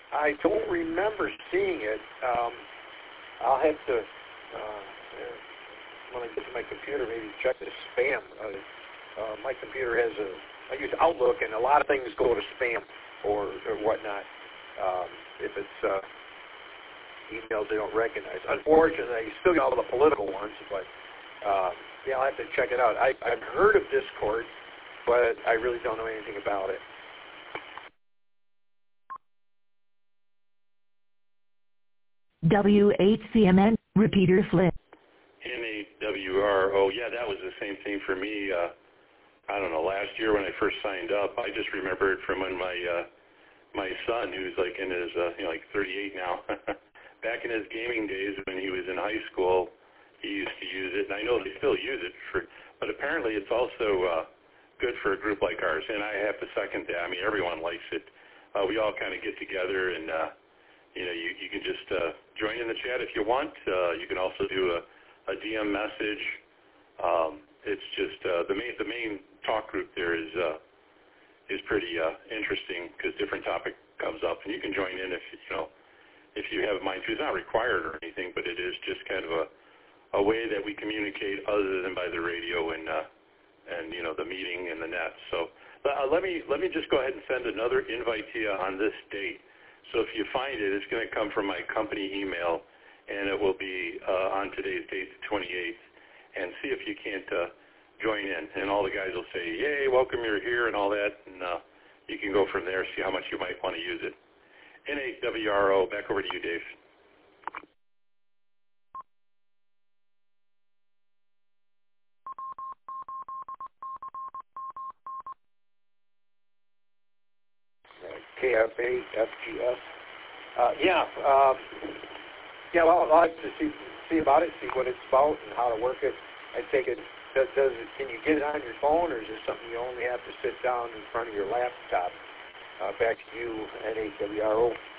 I don't remember seeing it. I'll have to, when I get to my computer, maybe check the spam. My computer has I use Outlook, and a lot of things go to spam or whatnot. If it's emails they don't recognize. Unfortunately, you still get all the political ones, but yeah, I'll have to check it out. I've heard of Discord, but I really don't know anything about it. WHCMN, repeater flip. NAWRO, yeah, that was the same thing for me. I don't know, last year when I first signed up, I just remember it from when my son, who's like in his, like 38 now, back in his gaming days when he was in high school, he used to use it, and I know they still use it, but apparently it's also good for a group like ours, and I have to second that. I mean, everyone likes it. We all kind of get together, and you can just join in the chat if you want. You can also do a DM message. It's just the main talk group there is pretty interesting because different topic comes up, and you can join in if you have a mind to. It's not required or anything, but it is just kind of a way that we communicate other than by the radio and the meeting and the net. So let me just go ahead and send another invite to you on this date. So if you find it, it's going to come from my company email, and it will be on today's date, the 28th. And see if you can't join in. And all the guys will say, yay, welcome, you're here, and all that. And you can go from there, see how much you might want to use it. NAWRO, back over to you, Dave. KFA, FGS. Well, I'll have to see about it, see what it's about and how to work it. I take it, can you get it on your phone, or is it something you only have to sit down in front of your laptop? Back to you, NAWRO.